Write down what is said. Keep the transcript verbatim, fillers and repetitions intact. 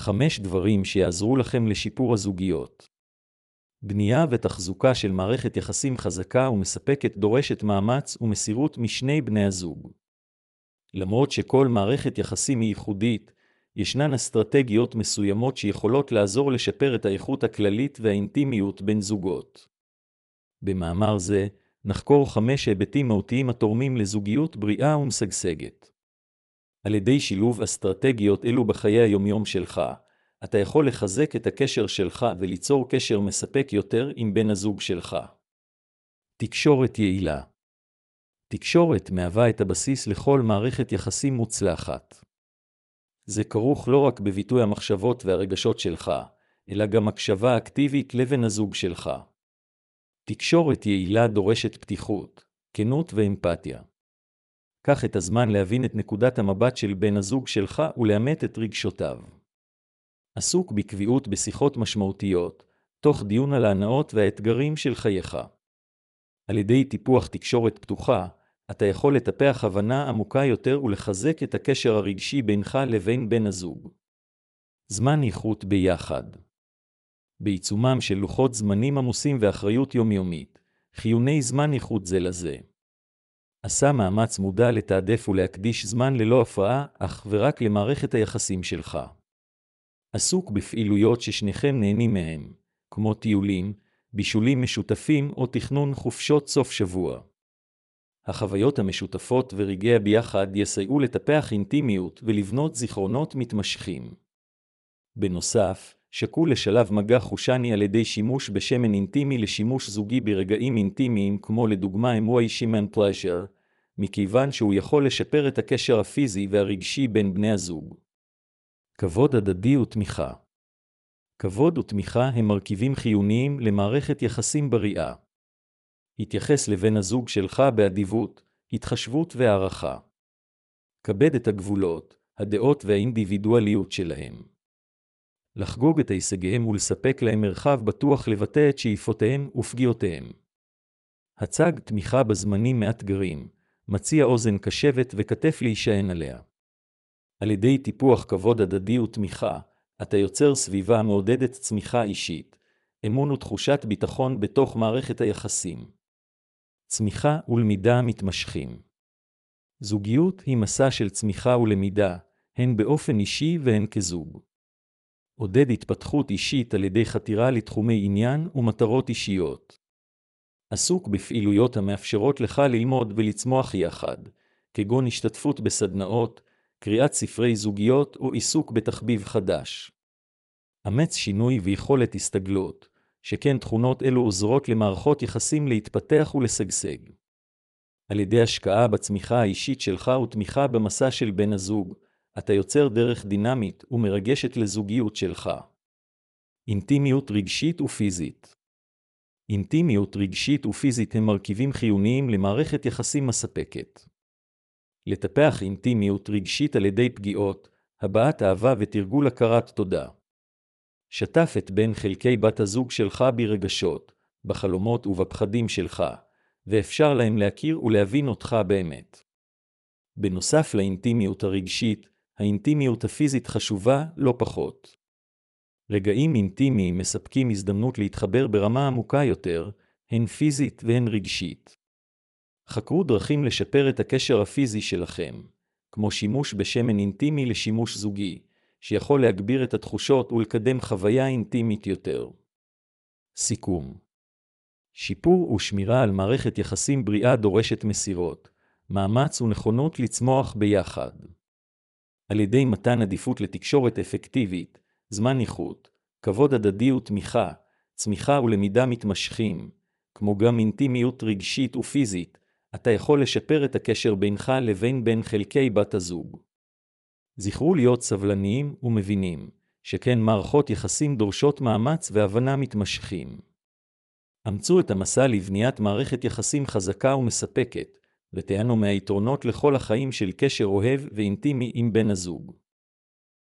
חמש דברים שיעזרו לכם לשיפור הזוגיות. בנייה ותחזוקה של מערכת יחסים חזקה ומספקת דורשת מאמץ ומסירות משני בני הזוג. למרות שכל מערכת יחסים היא ייחודית, ישנן אסטרטגיות מסוימות שיכולות לעזור לשפר את האיכות הכללית והאינטימיות בין זוגות. במאמר זה, נחקור חמש היבטים מהותיים התורמים לזוגיות בריאה ומשגשגת. על ידי שילוב אסטרטגיות אלו בחיי היומיום שלך, אתה יכול לחזק את הקשר שלך וליצור קשר מספק יותר עם בן הזוג שלך. תקשורת יעילה. תקשורת מהווה את הבסיס לכל מערכת יחסים מוצלחת. זה כרוך לא רק בביטוי המחשבות והרגשות שלך, אלא גם הקשבה אקטיבית לבן הזוג שלך. תקשורת יעילה דורשת פתיחות, כנות ואמפתיה. קח את הזמן להבין את נקודת המבט של בן הזוג שלך ולאמת את רגשותיו. עסוק בקביעות בשיחות משמעותיות, תוך דיון על ההנאות והאתגרים של חייך. על ידי טיפוח תקשורת פתוחה, אתה יכול לטפח הבנה עמוקה יותר ולחזק את הקשר הרגשי בינך לבין בן הזוג. זמן איכות ביחד. בעיצומם של לוחות זמנים עמוסים ואחריות יומיומית, חיוני זמן איכות זה לזה. עשה מאמץ מודע לתעדף ולהקדיש זמן ללא הפרעה, אך ורק למערכת היחסים שלך. עסוק בפעילויות ששניכם נהנים מהם, כמו טיולים, בישולים משותפים או תכנון חופשות סוף שבוע. החוויות המשותפות ורגעי הביחד יסייעו לטפח אינטימיות ולבנות זיכרונות מתמשכים. בנוסף, שקול לשלב מגע חושני על ידי שימוש בשמן אינטימי לשימוש זוגי ברגעים אינטימיים כמו לדוגמה emotion pleasure, מכיוון שהוא יכול לשפר את הקשר הפיזי והרגשי בין בני הזוג. כבוד הדדי ותמיכה. כבוד ותמיכה הם מרכיבים חיוניים למערכת יחסים בריאה. התייחס לבן הזוג שלך באדיבות, התחשבות והערכה. כבד את הגבולות, הדעות והאינדיבידואליות שלהם. לחגוג את הישגיהם ולספק להם מרחב בטוח לבטא את שאיפותיהם ופגיעותיהם. הצג תמיכה בזמנים מאתגרים, מציע אוזן קשבת וכתף להישען עליה. על ידי טיפוח כבוד הדדי ותמיכה, אתה יוצר סביבה מעודדת צמיחה אישית, אמון ותחושת ביטחון בתוך מערכת היחסים. צמיחה ולמידה מתמשכים. זוגיות היא מסע של צמיחה ולמידה, הן באופן אישי והן כזוג. עודד התפתחות אישית על ידי חתירה לתחומי עניין ומטרות אישיות. עסוק בפעילויות המאפשרות לך ללמוד ולצמוח יחד, כגון השתתפות בסדנאות, קריאת ספרי זוגיות או עיסוק בתחביב חדש. אמץ שינוי ויכולת הסתגלות, שכן תכונות אלו עוזרות למערכות יחסים להתפתח ולשגשג. על ידי השקעה בצמיחה האישית שלך ותמיכה במסע של בן הזוג, אתה יוצר דרך דינמית ומרגשת לזוגיות שלך. אינטימיות רגשית ופיזית. אינטימיות רגשית ופיזית הם מרכיבים חיוניים למערכת יחסים מספקת. לטפח אינטימיות רגשית על ידי פגיעות, הבעת אהבה ותרגול הכרת תודה. שתף את בין חלקי בת הזוג שלך ברגשות, בחלומות ובפחדים שלך, ואפשר להם להכיר ולהבין אותך באמת. בנוסף לאינטימיות הרגשית, האינטימיות הפיזית חשובה לא פחות. רגעים אינטימיים מספקים הזדמנות להתחבר ברמה עמוקה יותר, הן פיזית והן רגשית. חקרו דרכים לשפר את הקשר הפיזי שלכם, כמו שימוש בשמן אינטימי לשימוש זוגי, שיכול להגביר את התחושות ולקדם חוויה אינטימית יותר. סיכום. שיפור ושמירה על מערכת יחסים בריאה דורשת מסירות, מאמץ ונכונות לצמוח ביחד. על ידי מתן עדיפות לתקשורת אפקטיבית, זמן איכות, כבוד הדדי ותמיכה, צמיחה ולמידה מתמשכים, כמו גם אינטימיות רגשית ופיזית, אתה יכול לשפר את הקשר בינך לבין בין חלקי בת הזוג. זכרו להיות סבלניים ומבינים, שכן מערכות יחסים דורשות מאמץ והבנה מתמשכים. אמצו את המסע לבניית מערכת יחסים חזקה ומספקת, ותיהנו מהיתרונות לכל החיים של קשר אוהב ואינטימי עם בן הזוג.